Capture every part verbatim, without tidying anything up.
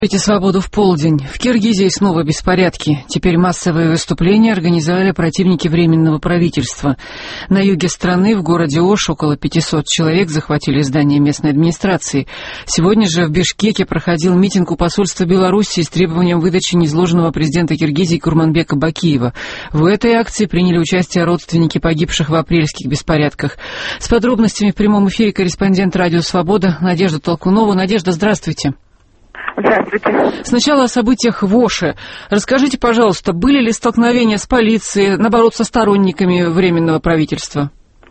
Свободу в полдень. В Киргизии снова беспорядки. Теперь массовые выступления организовали противники Временного правительства. На юге страны, в городе Ош, около пятисот человек захватили здание местной администрации. Сегодня же в Бишкеке проходил митинг у посольства Белоруссии с требованием выдачи низложенного президента Киргизии Курманбека Бакиева. В этой акции приняли участие родственники погибших в апрельских беспорядках. С подробностями в прямом эфире корреспондент «Радио Свобода» Надежда Толкунова. Надежда, здравствуйте. Здравствуйте. Сначала о событиях в Оше. Расскажите, пожалуйста, были ли столкновения с полицией, наоборот, со сторонниками Временного правительства?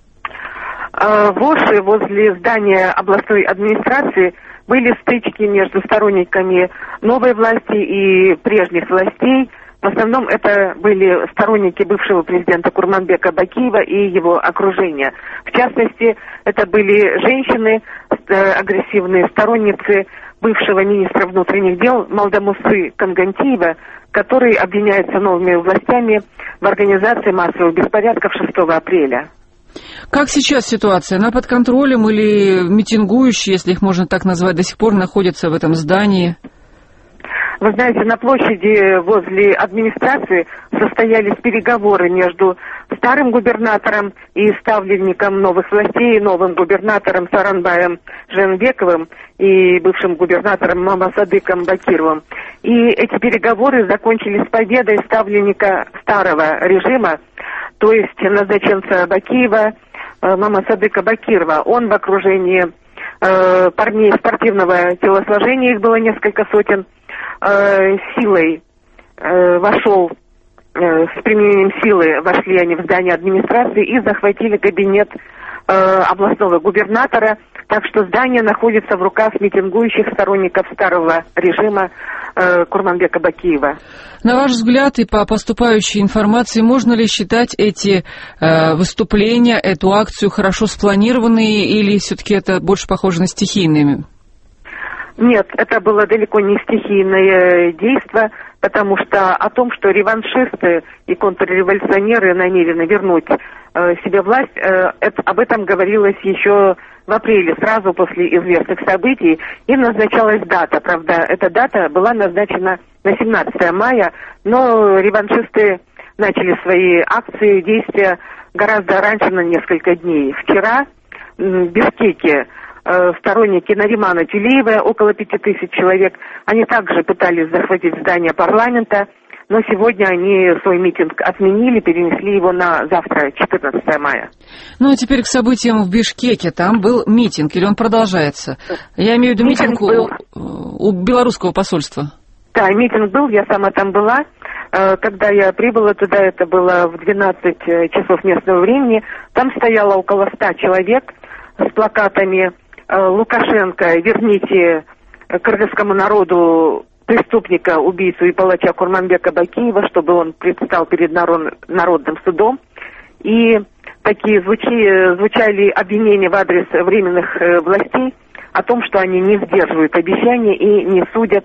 В Оше, возле здания областной администрации, были стычки между сторонниками новой власти и прежних властей. В основном это были сторонники бывшего президента Курманбека Бакиева и его окружения. В частности, это были женщины, агрессивные сторонницы бывшего министра внутренних дел Малдамусы Кангантиева, который обвиняется новыми властями в организации массовых беспорядков шестого апреля. Как сейчас ситуация? Она под контролем или митингующие, если их можно так назвать, до сих пор находятся в этом здании? Вы знаете, на площади возле администрации состоялись переговоры между старым губернатором и ставленником новых властей, новым губернатором Саранбаем Женбековым и бывшим губернатором Мамасадыком Бакировым. И эти переговоры закончились победой ставленника старого режима, то есть назначенца Бакиева, Мамасадыка Бакирова. Он в окружении э, парней спортивного телосложения, их было несколько сотен, э, силой э, вошел, э, с применением силы вошли они в здание администрации и захватили кабинет э, областного губернатора. Так что здание находится в руках митингующих сторонников старого режима э, Курманбека Бакиева. На ваш взгляд и по поступающей информации, можно ли считать эти э, выступления, эту акцию хорошо спланированной, или все-таки это больше похоже на стихийные? Нет, это было далеко не стихийное действие, потому что о том, что реваншисты и контрреволюционеры намерены вернуть э, себе власть, э, это, об этом говорилось еще в апреле, сразу после известных событий, и назначалась дата. Правда, эта дата была назначена на семнадцатое мая, но реваншисты начали свои акции, действия гораздо раньше, на несколько дней. Вчера в Бишкеке э, сторонники Наримана Тюлеева, около пяти тысяч человек, они также пытались захватить здание парламента, но сегодня они свой митинг отменили, перенесли его на завтра, четырнадцатое мая. Ну, а теперь к событиям в Бишкеке. Там был митинг, или он продолжается? Я имею в виду митинг, митинг у, у белорусского посольства. Да, митинг был, я сама там была. Когда я прибыла туда, это было в двенадцать часов местного времени. Там стояло около ста человек с плакатами «Лукашенко, верните кыргызскому народу преступника, убийцу и палача Курманбека Бакиева, чтобы он предстал перед народ, народным судом». И такие звучи, звучали обвинения в адрес временных э, властей о том, что они не сдерживают обещания и не судят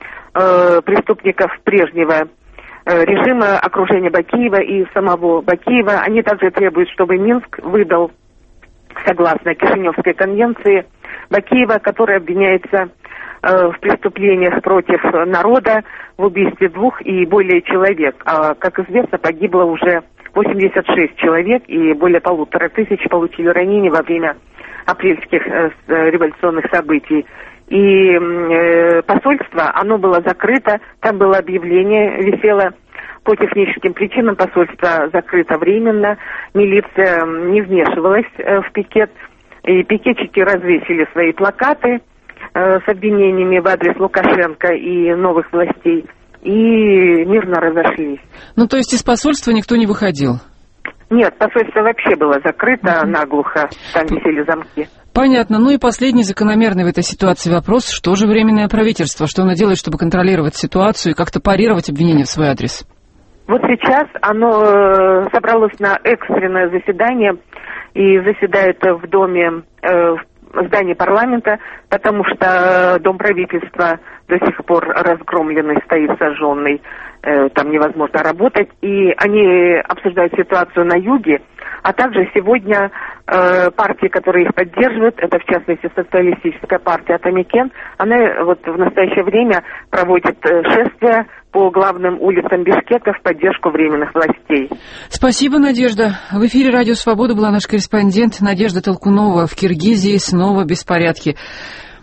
э, преступников прежнего э, режима, окружения Бакиева и самого Бакиева. Они также требуют, чтобы Минск выдал, согласно Кишиневской конвенции, Бакиева, который обвиняется в преступлениях против народа, в убийстве двух и более человек. А, как известно, погибло уже восемьдесят шесть человек, и более полутора тысяч получили ранения во время апрельских э, революционных событий. И э, посольство, оно было закрыто, там было объявление, висело: по техническим причинам посольство закрыто временно, милиция не вмешивалась э, в пикет, и пикетчики развесили свои плакаты с обвинениями в адрес Лукашенко и новых властей, и мирно разошлись. Ну, то есть из посольства никто не выходил? Нет, посольство вообще было закрыто mm-hmm. наглухо, там висели замки. Понятно. Ну и последний закономерный в этой ситуации вопрос: что же Временное правительство, что оно делает, чтобы контролировать ситуацию и как-то парировать обвинения в свой адрес? Вот сейчас оно собралось на экстренное заседание и заседает в доме, в здании парламента, потому что дом правительства до сих пор разгромленный, стоит сожженный, э, там невозможно работать. И они обсуждают ситуацию на юге, а также сегодня партии, которые их поддерживают, это в частности социалистическая партия Атамекен, она вот в настоящее время проводит шествия по главным улицам Бишкека в поддержку временных властей. Спасибо, Надежда. В эфире «Радио Свобода» была наш корреспондент Надежда Толкунова. В Киргизии снова беспорядки.